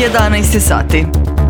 11 sati.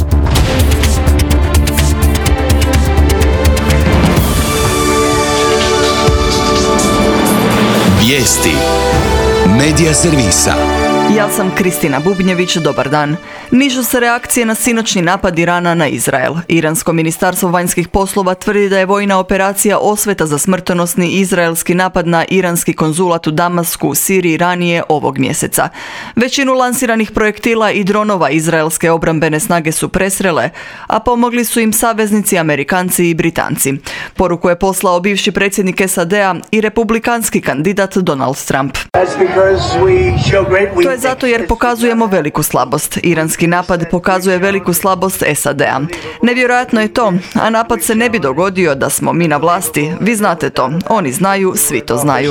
Vijesti Medija servisa. Ja sam Kristina Bubnjević, dobar dan. Nižu se reakcije na sinoćni napad Irana na Izrael. Iransko ministarstvo vanjskih poslova tvrdi da je vojna operacija osveta za smrtonosni izraelski napad na iranski konzulat u Damasku u Siriji ranije ovog mjeseca. Većinu lansiranih projektila i dronova izraelske obrambene snage su presrele, a pomogli su im saveznici Amerikanci i Britanci. Poruku je poslao bivši predsjednik SAD-a i republikanski kandidat Donald Trump. To je zato jer pokazujemo veliku slabost. Iranski napad pokazuje veliku slabost SAD-a. Nevjerojatno je to, a napad se ne bi dogodio da smo mi na vlasti. Vi znate to. Oni znaju, svi to znaju.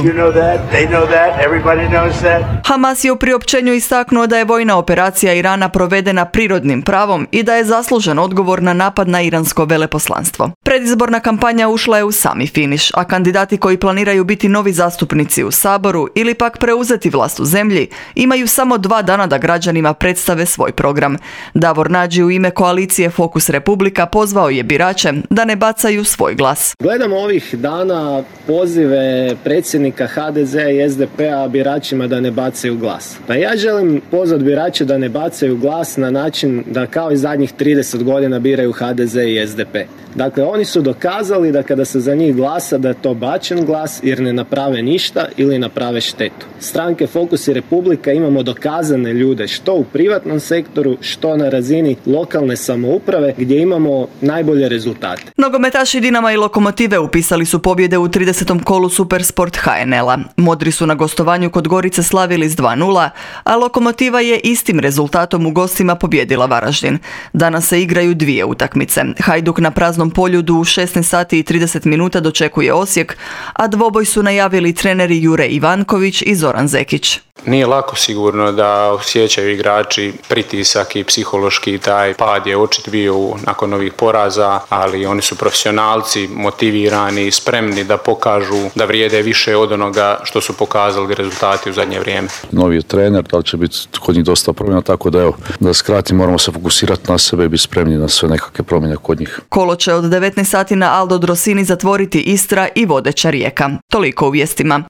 Hamas je u priopćenju istaknuo da je vojna operacija Irana provedena prirodnim pravom i da je zaslužen odgovor na napad na iransko veleposlanstvo. Predizborna kampanja ušla je u sami finiš, a kandidati koji planiraju biti novi zastupnici u Saboru ili pak preuzeti vlast u zemlji imaju samo 2 dana da građanima predstave svoj program. Davor Nađi u ime koalicije Fokus Republika pozvao je birače da ne bacaju svoj glas. Gledamo ovih dana pozive predsjednika HDZ-a i SDP-a biračima da ne bacaju glas. Pa ja želim pozvati birače da ne bacaju glas na način da kao i zadnjih 30 godina biraju HDZ i SDP. Dakle, oni su dokazali da kada se za njih glasa da je to bačen glas jer ne naprave ništa ili naprave štetu. Stranke Fokus i Republika imamo dokazane ljude što u privatnom sektoru, što na razini lokalne samouprave gdje imamo najbolje rezultate. Nogometaši Dinama i Lokomotive upisali su pobjede u 30. kolu Supersport HNL-a. Modri su na gostovanju kod Gorice slavili s 2:0, a Lokomotiva je istim rezultatom u gostima pobjedila Varaždin. Danas se igraju 2 utakmice. Hajduk na praznom Poljudu u 16 sati i 30 minuta dočekuje Osijek, a dvoboj su najavili treneri Jure Ivanković i Zoran Zekić. Nije lako sigurno da osjećaju igrači pritisak i psihološki taj pad je očit bio nakon ovih poraza, ali oni su profesionalci, motivirani, spremni da pokažu da vrijede više od onoga što su pokazali rezultati u zadnje vrijeme. Novi je trener, da li će biti kod njih dosta promjena, tako da evo, da skratim, moramo se fokusirati na sebe i biti spremni na sve nekakve promjene kod njih. Kolo će od 19 sati na Aldo Drosini zatvoriti Istra i vodeća Rijeka. Toliko u vijestima.